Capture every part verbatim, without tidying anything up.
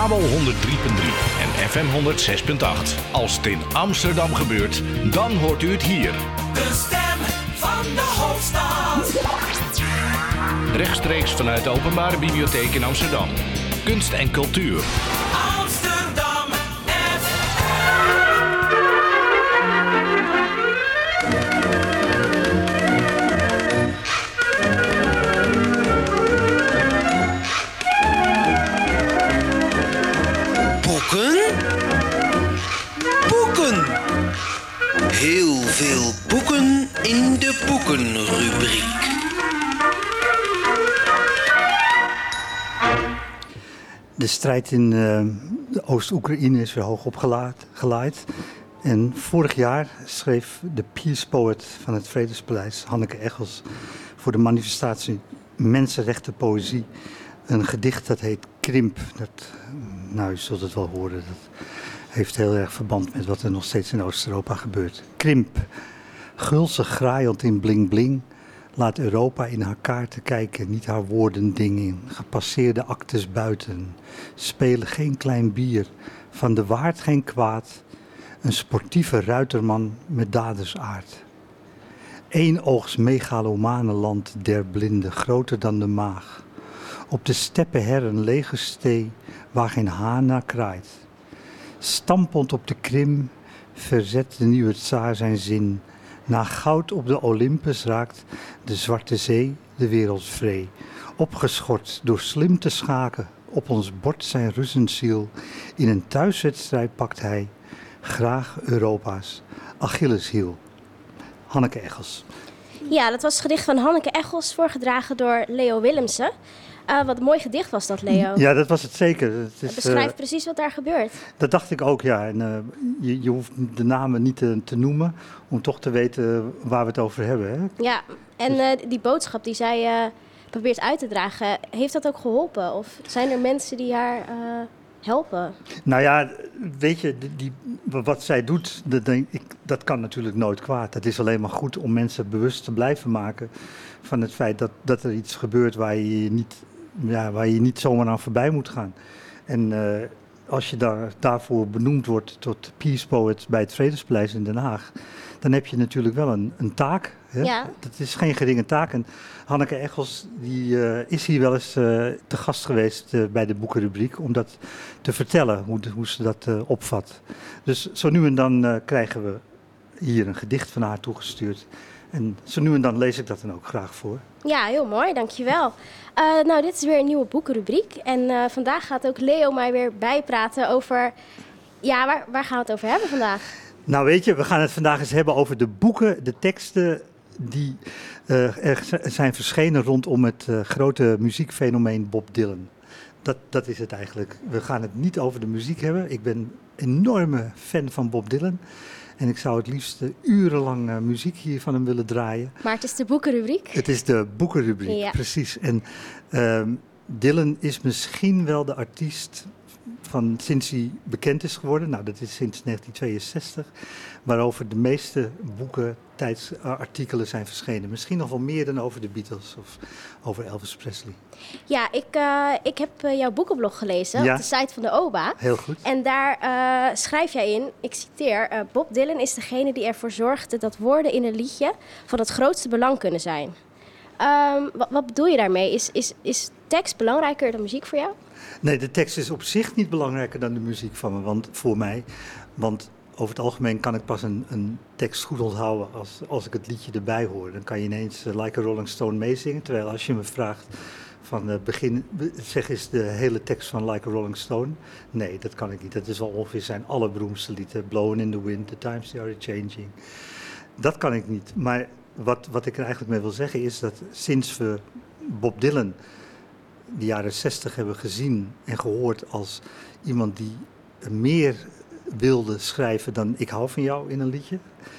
kabel honderd drie punt drie en F M honderd zes punt acht. Als het in Amsterdam gebeurt, dan hoort u het hier. De stem van de hoofdstad. Rechtstreeks vanuit de Openbare Bibliotheek in Amsterdam. Kunst en cultuur. Amsterdam F Boeken? Boeken! Heel veel boeken in de boekenrubriek. De strijd in uh, Oost-Oekraïne is weer hoog opgeleid. En vorig jaar schreef de peace poet van het Vredespaleis, Hanneke Eggels, voor de manifestatie Mensenrechten Poëzie een gedicht dat heet Krimp. Dat, nou, je zult het wel horen. Dat heeft heel erg verband met wat er nog steeds in Oost-Europa gebeurt. Krimp, gulzig graaiend in bling bling, laat Europa in haar kaarten kijken, niet haar woorden dingen. Gepasseerde actes buiten, spelen geen klein bier, van de waard geen kwaad, een sportieve ruiterman met dadersaard. Eénoogs megalomane land der blinden, groter dan de maag. Op de steppen her een lege stee, waar geen haan naar kraait. Stampend op de Krim, verzet de nieuwe tsaar zijn zin. Na goud op de Olympus raakt de Zwarte Zee de wereld vree. Opgeschort door slim te schaken, op ons bord zijn Russenziel. In een thuiswedstrijd pakt hij graag Europa's Achilleshiel. Hanneke Eggels. Ja, dat was het gedicht van Hanneke Eggels, voorgedragen door Leo Willemsen. Uh, wat een mooi gedicht was dat, Leo. Ja, dat was het zeker. Het is, het beschrijft uh, precies wat daar gebeurt. Dat dacht ik ook, ja. En, uh, je, je hoeft de namen niet te, te noemen om toch te weten waar we het over hebben. Hè? Ja, en uh, die boodschap die zij uh, probeert uit te dragen, heeft dat ook geholpen? Of zijn er mensen die haar uh, helpen? Nou ja, weet je, die, die, wat zij doet, dat, denk ik, dat kan natuurlijk nooit kwaad. Het is alleen maar goed om mensen bewust te blijven maken van het feit dat, dat er iets gebeurt waar je je niet... Ja, waar je niet zomaar aan voorbij moet gaan. En uh, als je daar, daarvoor benoemd wordt tot Peace Poet bij het Vredespaleis in Den Haag, dan heb je natuurlijk wel een, een taak. Hè? Ja. Dat is geen geringe taak. En Hanneke Eggels die, uh, is hier wel eens uh, te gast geweest uh, bij de boekenrubriek om dat te vertellen, hoe, de, hoe ze dat uh, opvat. Dus zo nu en dan uh, krijgen we hier een gedicht van haar toegestuurd. En zo nu en dan lees ik dat dan ook graag voor. Ja, heel mooi, dankjewel. Uh, nou, dit is weer een nieuwe boekenrubriek. En uh, vandaag gaat ook Leo mij weer bijpraten over... Ja, waar, waar gaan we het over hebben vandaag? Nou weet je, we gaan het vandaag eens hebben over de boeken, de teksten die uh, er zijn verschenen rondom het uh, grote muziekfenomeen Bob Dylan. Dat, dat is het eigenlijk. We gaan het niet over de muziek hebben. Ik ben een enorme fan van Bob Dylan. En ik zou het liefst uh, urenlang uh, muziek hier van hem willen draaien. Maar het is de boekenrubriek. Het is de boekenrubriek, ja. Precies. En uh, Dylan is misschien wel de artiest van sinds hij bekend is geworden. Nou, dat is sinds negentien tweeënzestig. Waarover de meeste boeken, tijdsartikelen zijn verschenen. Misschien nog wel meer dan over de Beatles of over Elvis Presley. Ja, ik, uh, ik heb uh, jouw boekenblog gelezen ja. op de site van de O B A. Heel goed. En daar uh, schrijf jij in, ik citeer... Uh, Bob Dylan is degene die ervoor zorgde dat woorden in een liedje van het grootste belang kunnen zijn. Um, wat, wat bedoel je daarmee? Is, is, is tekst belangrijker dan muziek voor jou? Nee, de tekst is op zich niet belangrijker dan de muziek van me, want, voor mij. Want over het algemeen kan ik pas een, een tekst goed onthouden als, als ik het liedje erbij hoor. Dan kan je ineens uh, Like a Rolling Stone meezingen. Terwijl als je me vraagt van uh, begin, zeg eens de hele tekst van Like a Rolling Stone. Nee, dat kan ik niet. Dat is wel ongeveer zijn allerberoemdste lied. Blowing in the Wind, The Times They Are Changing. Dat kan ik niet. Maar wat, wat ik er eigenlijk mee wil zeggen is dat sinds we Bob Dylan de jaren zestig hebben gezien en gehoord als iemand die meer wilde schrijven dan ik hou van jou in een liedje,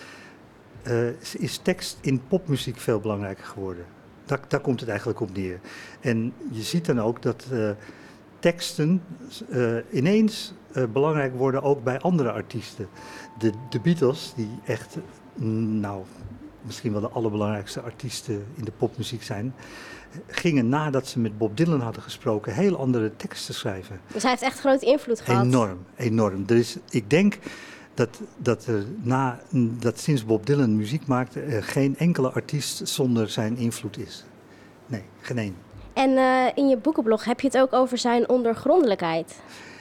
uh, is tekst in popmuziek veel belangrijker geworden. Daar, daar komt het eigenlijk op neer. En je ziet dan ook dat uh, teksten uh, ineens uh, belangrijk worden ook bij andere artiesten. De, de Beatles, die echt, nou, misschien wel de allerbelangrijkste artiesten in de popmuziek zijn, gingen nadat ze met Bob Dylan hadden gesproken heel andere teksten schrijven. Dus hij heeft echt grote invloed gehad. Enorm, enorm. Er is, ik denk dat, dat, er na, dat sinds Bob Dylan muziek maakte er geen enkele artiest zonder zijn invloed is. Nee, geen één. En uh, in je boekenblog heb je het ook over zijn ondergrondelijkheid.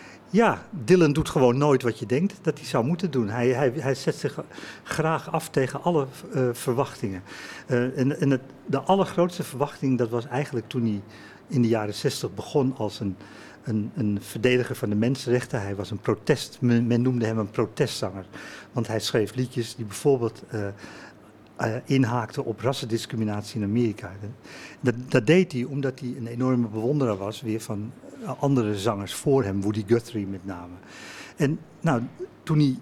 Ja, Dylan doet gewoon nooit wat je denkt dat hij zou moeten doen. Hij, hij, hij zet zich graag af tegen alle uh, verwachtingen. Uh, en en het, de allergrootste verwachting, dat was eigenlijk toen hij in de jaren zestig begon als een, een, een verdediger van de mensenrechten. Hij was een protest, men, men noemde hem een protestzanger. Want hij schreef liedjes die bijvoorbeeld uh, uh, inhaakten op rassendiscriminatie in Amerika. Dat, dat deed hij omdat hij een enorme bewonderaar was weer van andere zangers voor hem, Woody Guthrie met name. En nou, toen hij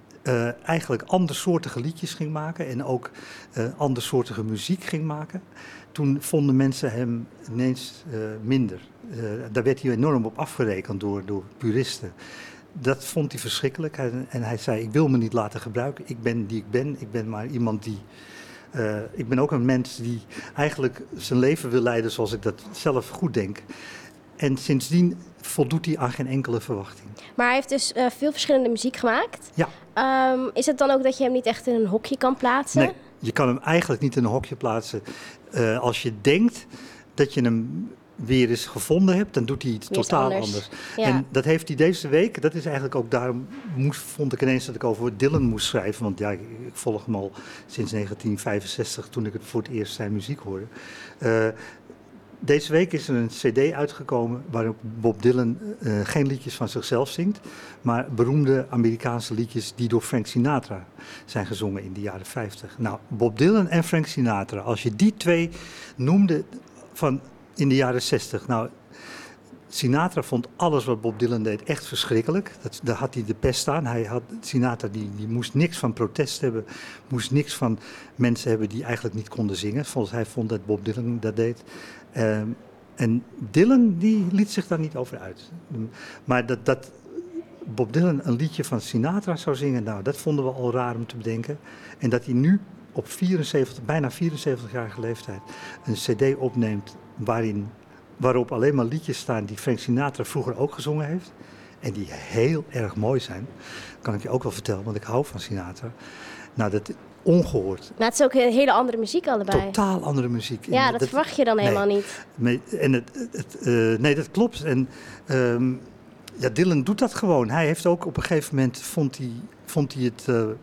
uh, eigenlijk andersoortige liedjes ging maken en ook uh, andersoortige muziek ging maken, toen vonden mensen hem ineens uh, minder. Uh, daar werd hij enorm op afgerekend door, door puristen. Dat vond hij verschrikkelijk en, en hij zei, ik wil me niet laten gebruiken, ik ben die ik ben, ik ben maar iemand die... Uh, ik ben ook een mens die eigenlijk zijn leven wil leiden zoals ik dat zelf goed denk. En sindsdien voldoet hij aan geen enkele verwachting. Maar hij heeft dus uh, veel verschillende muziek gemaakt. Ja. Um, is het dan ook dat je hem niet echt in een hokje kan plaatsen? Nee, je kan hem eigenlijk niet in een hokje plaatsen. Uh, als je denkt dat je hem weer eens gevonden hebt, dan doet hij iets weer totaal anders. anders. Ja. En dat heeft hij deze week, dat is eigenlijk ook daarom moest, vond ik ineens dat ik over Dylan moest schrijven. Want ja, ik, ik volg hem al sinds negentien vijfenzestig, toen ik het voor het eerst zijn muziek hoorde. Uh, Deze week is er een cd uitgekomen waarop Bob Dylan uh, geen liedjes van zichzelf zingt, maar beroemde Amerikaanse liedjes die door Frank Sinatra zijn gezongen in de jaren vijftig. Nou, Bob Dylan en Frank Sinatra, als je die twee noemde van in de jaren zestig, nou, Sinatra vond alles wat Bob Dylan deed echt verschrikkelijk. Dat, daar had hij de pest aan. Hij had, Sinatra die, die moest niks van protest hebben, moest niks van mensen hebben die eigenlijk niet konden zingen. Volgens hij vond dat Bob Dylan dat deed. Uh, en Dylan die liet zich daar niet over uit. Maar dat, dat Bob Dylan een liedje van Sinatra zou zingen, nou, dat vonden we al raar om te bedenken. En dat hij nu op vierenzeventig, bijna vierenzeventigjarige leeftijd een cd opneemt waarin, waarop alleen maar liedjes staan die Frank Sinatra vroeger ook gezongen heeft. En die heel erg mooi zijn. Kan ik je ook wel vertellen, want ik hou van Sinatra. Nou, dat ongehoord. Maar het is ook een hele andere muziek allebei. Totaal andere muziek. Ja, dat, dat verwacht je dan nee, helemaal niet. Nee, en het, het, uh, nee, dat klopt. En um, ja, Dylan doet dat gewoon. Hij heeft ook op een gegeven moment, vond hij, vond hij het uh,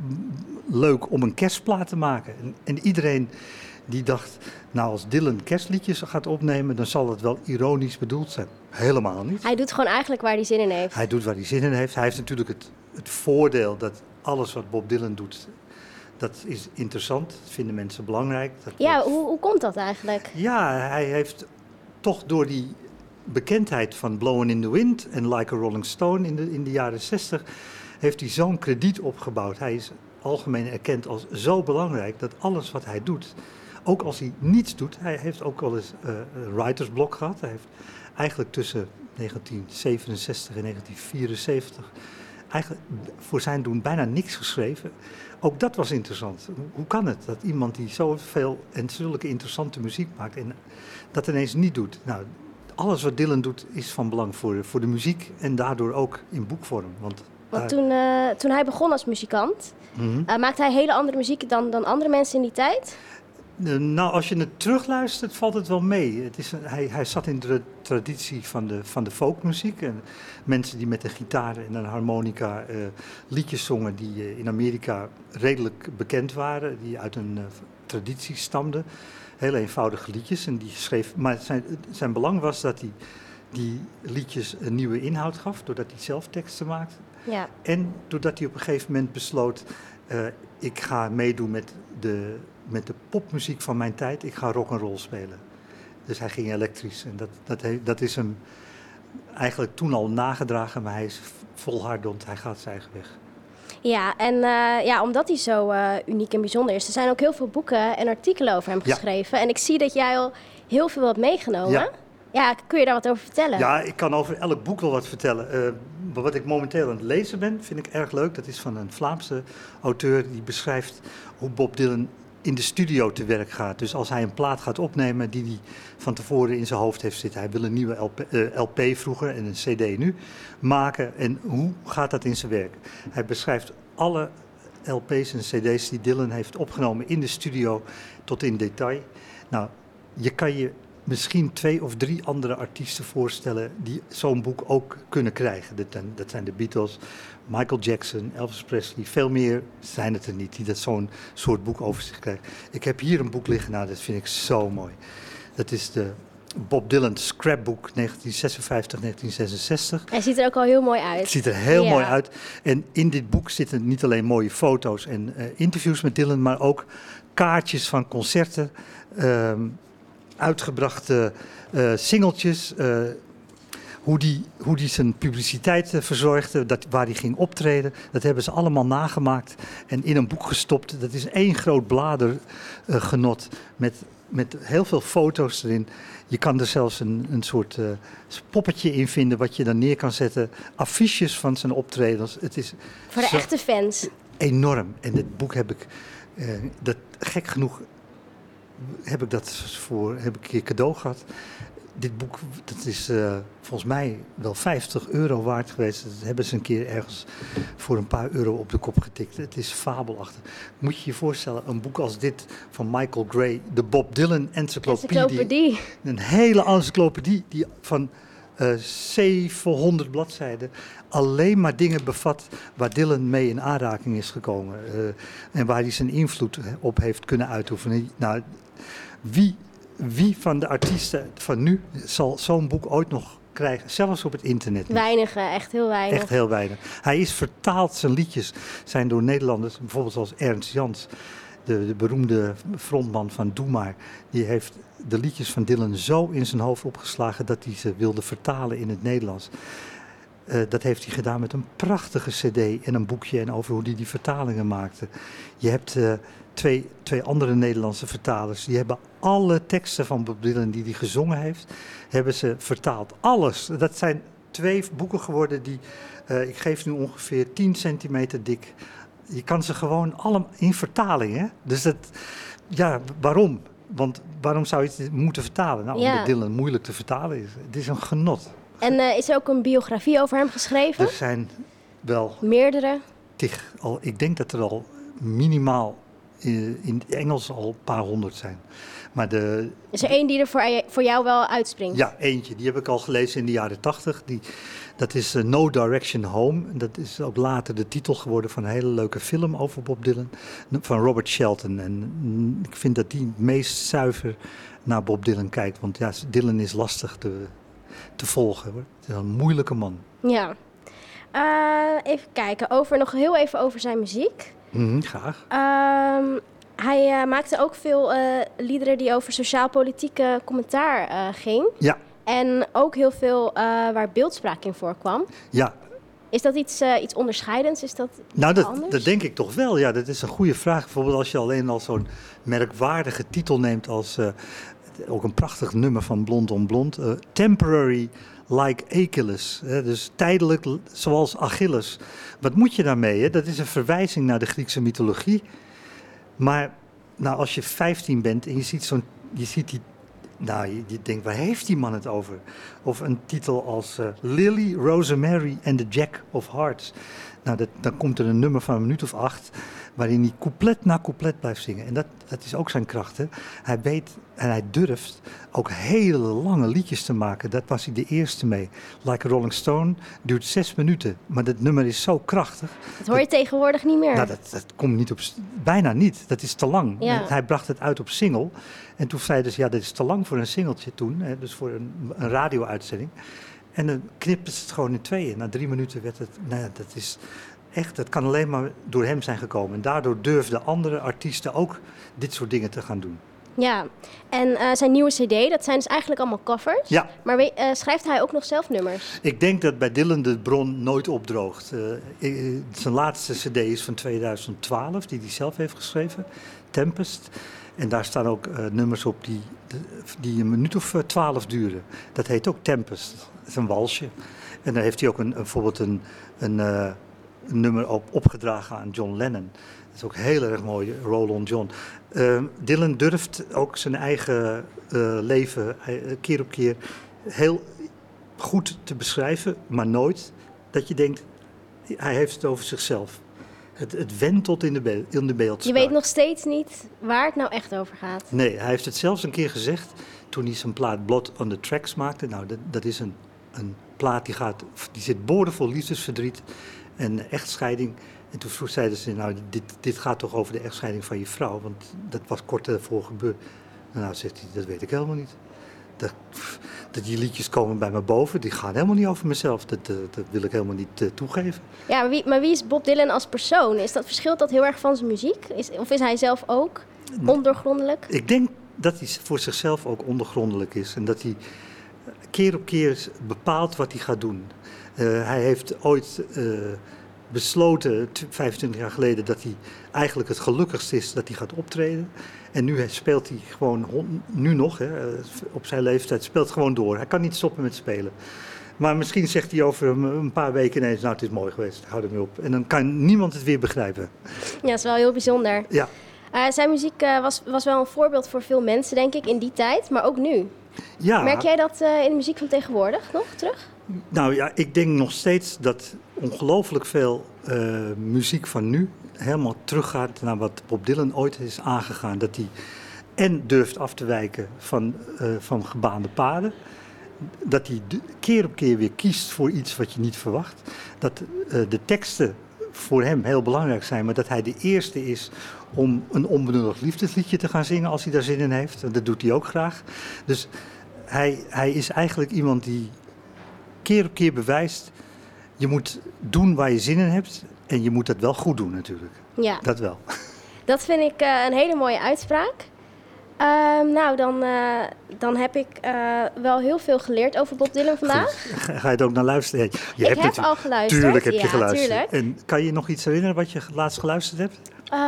leuk om een kerstplaat te maken. En, en iedereen die dacht, nou als Dylan kerstliedjes gaat opnemen, dan zal het wel ironisch bedoeld zijn. Helemaal niet. Hij doet gewoon eigenlijk waar hij zin in heeft. Hij doet waar hij zin in heeft. Hij heeft natuurlijk het, het voordeel dat alles wat Bob Dylan doet, dat is interessant. Dat vinden mensen belangrijk. Dat ja, wordt... hoe, hoe komt dat eigenlijk? Ja, hij heeft toch door die bekendheid van Blowin' in the Wind en Like a Rolling Stone in de, in de jaren zestig, heeft hij zo'n krediet opgebouwd. Hij is algemeen erkend als zo belangrijk dat alles wat hij doet, ook als hij niets doet, hij heeft ook wel eens uh, een writersblok gehad. Hij heeft eigenlijk tussen negentien zevenenzestig en negentien vierenzeventig eigenlijk voor zijn doen bijna niks geschreven. Ook dat was interessant. Hoe kan het dat iemand die zoveel en zulke interessante muziek maakt en dat ineens niet doet? Nou, alles wat Dylan doet is van belang voor de, voor de muziek en daardoor ook in boekvorm. Want, Want daar... toen, uh, toen hij begon als muzikant, mm-hmm. uh, maakte hij hele andere muziek dan, dan andere mensen in die tijd? Uh, nou, als je het terugluistert, valt het wel mee. Het is een, hij, hij zat in de traditie van de, van de folkmuziek. En mensen die met een gitaar en een harmonica uh, liedjes zongen die uh, in Amerika redelijk bekend waren, die uit een uh, traditie stamden. Heel eenvoudige liedjes. En die schreef, maar zijn, zijn belang was dat hij die liedjes een nieuwe inhoud gaf, doordat hij zelf teksten maakte. Ja. En doordat hij op een gegeven moment besloot, uh, ik ga meedoen met de, met de popmuziek van mijn tijd, ik ga rock'n'roll spelen. Dus hij ging elektrisch en dat, dat, he, dat is hem eigenlijk toen al nagedragen, maar hij is volhardend, hij gaat zijn eigen weg. Ja, en uh, ja, omdat hij zo uh, uniek en bijzonder is, er zijn ook heel veel boeken en artikelen over hem geschreven. Ja. En ik zie dat jij al heel veel hebt meegenomen. Ja. Ja, kun je daar wat over vertellen? Ja, ik kan over elk boek wel wat vertellen. Uh, wat ik momenteel aan het lezen ben, vind ik erg leuk. Dat is van een Vlaamse auteur die beschrijft hoe Bob Dylan in de studio te werk gaat. Dus als hij een plaat gaat opnemen die hij van tevoren in zijn hoofd heeft zitten. Hij wil een nieuwe L P, uh, L P vroeger en een C D nu maken. En hoe gaat dat in zijn werk? Hij beschrijft alle L P's en C D's die Dylan heeft opgenomen in de studio tot in detail. Nou, je kan je misschien twee of drie andere artiesten voorstellen die zo'n boek ook kunnen krijgen. Dat, dat zijn de Beatles, Michael Jackson, Elvis Presley. Veel meer zijn het er niet die dat zo'n soort boek over zich krijgen. Ik heb hier een boek liggen, nou dat vind ik zo mooi. Dat is de Bob Dylan Scrapbook negentien zesenvijftig negentien zesenzestig. Hij ziet er ook al heel mooi uit. Het ziet er heel Ja. mooi uit. En in dit boek zitten niet alleen mooie foto's en uh, interviews met Dylan, maar ook kaartjes van concerten, uh, uitgebrachte uh, singeltjes, uh, hoe die, hoe die zijn publiciteit uh, verzorgde, dat, waar hij ging optreden. Dat hebben ze allemaal nagemaakt en in een boek gestopt. Dat is één groot bladergenot uh, met, met heel veel foto's erin. Je kan er zelfs een, een soort uh, poppetje in vinden wat je dan neer kan zetten. Affiches van zijn optredens. Het is Voor de zo echte fans. enorm. En dit boek heb ik, uh, dat, gek genoeg, heb ik dat voor, heb ik een keer cadeau gehad. Dit boek, dat is uh, volgens mij wel vijftig euro waard geweest. Dat hebben ze een keer ergens voor een paar euro op de kop getikt. Het is fabelachtig. Moet je je voorstellen, een boek als dit van Michael Gray, de Bob Dylan Encyclopedie. Encyclopedie. Een hele encyclopedie die van uh, zevenhonderd bladzijden alleen maar dingen bevat waar Dylan mee in aanraking is gekomen. Uh, en waar hij zijn invloed op heeft kunnen uitoefenen. Nou, wie... Wie van de artiesten van nu zal zo'n boek ooit nog krijgen? Zelfs op het internet niet. Weinige, echt heel weinig. Echt heel weinig. Hij is vertaald, zijn liedjes zijn door Nederlanders, bijvoorbeeld zoals Ernst Jans, de, de beroemde frontman van Doe Maar. Die heeft de liedjes van Dylan zo in zijn hoofd opgeslagen dat hij ze wilde vertalen in het Nederlands. Uh, dat heeft hij gedaan met een prachtige cd en een boekje en over hoe hij die vertalingen maakte. Je hebt uh, twee, twee andere Nederlandse vertalers. Die hebben alle teksten van Bob Dylan die hij gezongen heeft, hebben ze vertaald. Alles. Dat zijn twee boeken geworden die, uh, ik geef nu ongeveer tien centimeter dik. Je kan ze gewoon allemaal in vertaling. Hè? Dus dat, ja, waarom? Want waarom zou je het moeten vertalen? Nou, Ja. omdat Dylan moeilijk te vertalen is. Het is een genot. En uh, is er ook een biografie over hem geschreven? Er zijn wel Meerdere? tig, al, ik denk dat er al minimaal in, in het Engels al een paar honderd zijn. Maar de, Is er één die er voor, je- voor jou wel uitspringt? ja, eentje, die heb ik al gelezen in de jaren tachtig. Die, dat is uh, No Direction Home. Dat is ook later de titel geworden van een hele leuke film over Bob Dylan. Van Robert Shelton. En mm, ik vind dat die het meest zuiver naar Bob Dylan kijkt. Want ja, Dylan is lastig te, te volgen. Hoor. Het is een moeilijke man. Ja. Uh, even kijken, over, nog heel even over zijn muziek. Mm, graag. Um, hij uh, maakte ook veel uh, liederen die over sociaal-politieke commentaar uh, ging. Ja, En ook heel veel uh, waar beeldspraak in voorkwam. ja. Is dat iets, uh, iets onderscheidends? Is dat Nou, dat, anders? dat denk ik toch wel. Ja, dat is een goede vraag. Bijvoorbeeld als je alleen al zo'n merkwaardige titel neemt als uh, ook een prachtig nummer van Blond on Blond. Uh, Temporary like Achilles. Hè, dus tijdelijk l- zoals Achilles. Wat moet je daarmee? Hè? Dat is een verwijzing naar de Griekse mythologie. Maar nou, als je vijftien bent en je ziet, zo'n, je ziet die... Nou, je, je denkt, waar heeft die man het over? Of een titel als uh, Lily, Rosemary and the Jack of Hearts. Nou, dat, dan komt er een nummer van een minuut of acht, waarin hij couplet na couplet blijft zingen. En dat, dat is ook zijn kracht, hè. Hij weet en hij durft ook hele lange liedjes te maken. Dat was hij de eerste mee. Like a Rolling Stone duurt zes minuten, maar dat nummer is zo krachtig. Dat hoor je tegenwoordig niet meer. Nou, dat, dat komt niet op, bijna niet. Dat is te lang. Ja. Hij bracht het uit op single. En toen zeiden ze, ja, dit is te lang voor een singeltje toen. Hè, dus voor een, een radio-uitzending. En dan knipten ze het gewoon in tweeën. Na drie minuten werd het, nou ja, dat is echt, dat kan alleen maar door hem zijn gekomen. En daardoor durfden andere artiesten ook dit soort dingen te gaan doen. Ja, en uh, zijn nieuwe cd, dat zijn dus eigenlijk allemaal covers. Ja. Maar we, uh, schrijft hij ook nog zelf nummers? Ik denk dat bij Dylan de bron nooit opdroogt. Uh, uh, zijn laatste cd is van tweeduizend twaalf, die hij zelf heeft geschreven. Tempest. En daar staan ook uh, nummers op die, die een minuut of twaalf duren. Dat heet ook Tempest. Dat is een walsje. En dan heeft hij ook een, een, bijvoorbeeld een, een, uh, een nummer op, opgedragen aan John Lennon. Dat is ook heel erg mooi, Roll On John. Uh, Dylan durft ook zijn eigen uh, leven uh, keer op keer heel goed te beschrijven, maar nooit dat je denkt, hij heeft het over zichzelf. Het, het wentelt in de, be- in de beeldspraak. Je weet nog steeds niet waar het nou echt over gaat. Nee, hij heeft het zelfs een keer gezegd toen hij zijn plaat Blood on the Tracks maakte. Nou, dat, dat is een, een plaat die, gaat, die zit boordevol liefdesverdriet en echtscheiding. En toen zeiden ze, nou, dit, dit gaat toch over de echtscheiding van je vrouw, want dat was kort daarvoor gebeurd. Nou, zegt hij, dat weet ik helemaal niet. Dat, dat die liedjes komen bij me boven, die gaan helemaal niet over mezelf. Dat, dat, dat wil ik helemaal niet uh, toegeven. Ja, maar wie, maar wie is Bob Dylan als persoon? Is dat, verschilt dat heel erg van zijn muziek? Is, of is hij zelf ook ondoorgrondelijk? Ik denk dat hij voor zichzelf ook ondergrondelijk is. En dat hij keer op keer bepaalt wat hij gaat doen. Uh, hij heeft ooit uh, besloten, vijfentwintig jaar geleden, dat hij eigenlijk het gelukkigst is dat hij gaat optreden. En nu speelt hij gewoon, nu nog, hè, op zijn leeftijd, speelt gewoon door. Hij kan niet stoppen met spelen. Maar misschien zegt hij over een paar weken ineens, nou het is mooi geweest, hou ermee op. En dan kan niemand het weer begrijpen. Ja, dat is wel heel bijzonder. Ja. Uh, zijn muziek uh, was, was wel een voorbeeld voor veel mensen, denk ik, in die tijd, maar ook nu. Ja. Merk jij dat uh, in de muziek van tegenwoordig nog terug? Nou ja, ik denk nog steeds dat ongelooflijk veel uh, muziek van nu helemaal teruggaat naar wat Bob Dylan ooit is aangegaan. Dat hij en durft af te wijken van, uh, van gebaande paden. Dat hij de, keer op keer weer kiest voor iets wat je niet verwacht. Dat uh, de teksten voor hem heel belangrijk zijn, maar dat hij de eerste is om een onbenullig liefdesliedje te gaan zingen als hij daar zin in heeft. En dat doet hij ook graag. Dus hij, hij is eigenlijk iemand die keer op keer bewijst, je moet doen waar je zin in hebt en je moet dat wel goed doen natuurlijk. Ja. Dat wel. Dat vind ik uh, een hele mooie uitspraak. Uh, nou, dan, uh, dan heb ik uh, wel heel veel geleerd over Bob Dylan vandaag. Goed. Ga je het ook naar luisteren? Je ik hebt heb het, al geluisterd. Tuurlijk heb ja, je geluisterd. Tuurlijk. En kan je nog iets herinneren wat je laatst geluisterd hebt?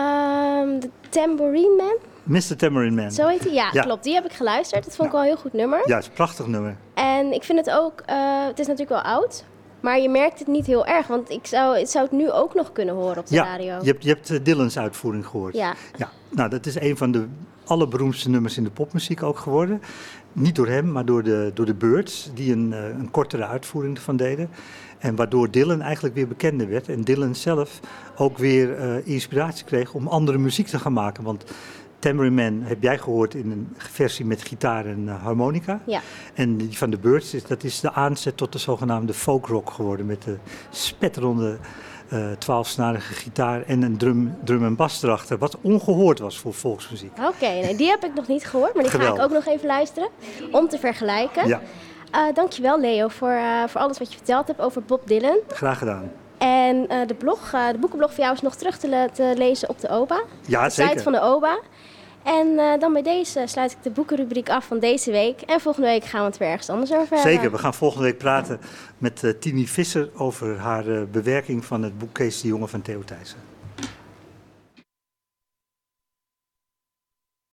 Um, de Tambourine Man. mister Tambourine Man. Zo heet hij? Ja, ja, klopt. Die heb ik geluisterd. Dat vond ik nou, wel een heel goed nummer. Ja, het is een prachtig nummer. En ik vind het ook, uh, het is natuurlijk wel oud, maar je merkt het niet heel erg. Want ik zou, ik zou het nu ook nog kunnen horen op de ja, radio. Je hebt, je hebt uh, Dylan's uitvoering gehoord. Ja. ja. Nou, dat is een van de allerberoemdste nummers in de popmuziek ook geworden. Niet door hem, maar door de, door de Byrds, die een, uh, een kortere uitvoering ervan deden. En waardoor Dylan eigenlijk weer bekender werd. En Dylan zelf ook weer uh, inspiratie kreeg om andere muziek te gaan maken. Want Tambourine Man heb jij gehoord in een versie met gitaar en uh, harmonica. Ja. En die van de Byrds, is, dat is de aanzet tot de zogenaamde folkrock geworden. Met de spetterende twaalfsnarige uh, gitaar en een drum, drum en bas erachter. Wat ongehoord was voor volksmuziek. Oké, okay, nee, die heb ik nog niet gehoord, maar die Geweldig. ga ik ook nog even luisteren. Om te vergelijken. Ja. Uh, dankjewel Leo voor, uh, voor alles wat je verteld hebt over Bob Dylan. Graag gedaan. En uh, de, blog, uh, de boekenblog van jou is nog terug te, le- te lezen op de O B A. Ja, de zeker. site van de O B A. En uh, dan bij deze sluit ik de boekenrubriek af van deze week. En volgende week gaan we het weer ergens anders over hebben. Zeker, we gaan volgende week praten met uh, Tini Visser over haar uh, bewerking van het boek Kees de Jonge van Theo Thijssen.